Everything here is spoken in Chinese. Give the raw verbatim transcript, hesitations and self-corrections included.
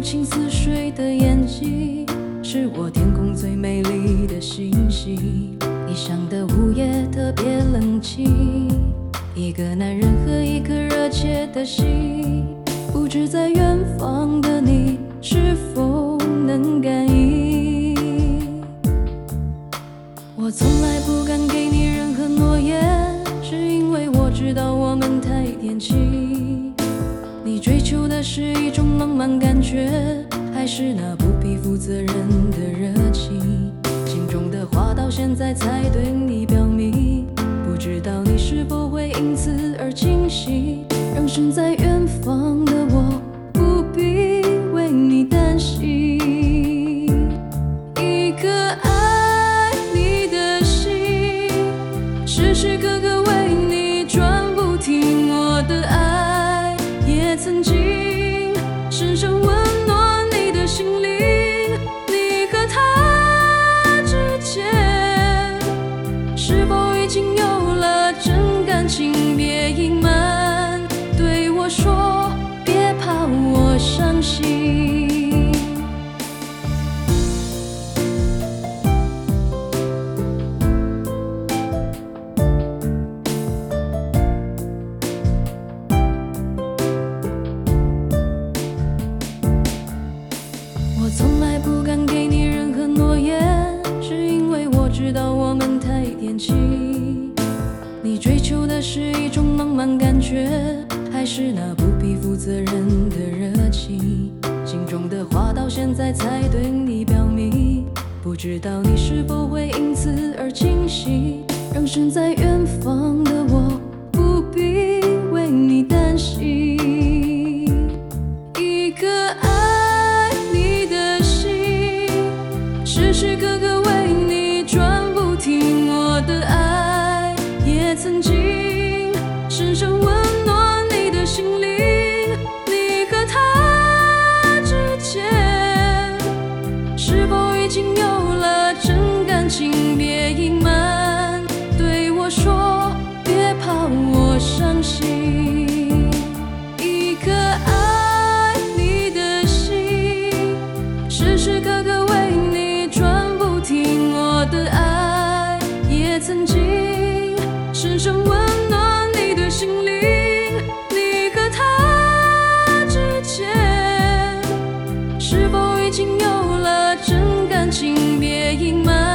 情似水的眼睛，是我天空最美丽的星星。异乡的午夜特别冷清，一个男人和一颗热切的心，不知在远方的你是否能感应。我从来不敢给你任何诺言，是因为我知道我们太年轻。你追求的是一种浪漫感觉，还是那不必负责任的热情？心中的话到现在才对你表明，不知道你是否会因此而惊喜，让身在远方的我不必为你担心。一颗爱你的心，时时刻刻为你转不停，我的爱也曾经深深温暖你的心灵。你和他之间是否已经有了真感情？别隐瞒，对我说，别怕我伤心。我从来不敢给你任何诺言，是因为我知道我们太年轻。你追求的是一种浪漫感觉，还是那不必负责任的热情？心中的话到现在才对你表明，不知道你是否会因此而惊喜，让身在远方的我不必为你担心。一颗爱你的心，时时刻刻为你转不停，我的爱也曾经深深温暖你的心灵。你和他之间是否已经有了真感情？别隐瞒，对我说，别怕我伤心。一颗爱你的心，时时刻刻为你转不停，我的爱也曾经深深温暖你的心灵。你和他之间是否已经有了真感情？别隐瞒，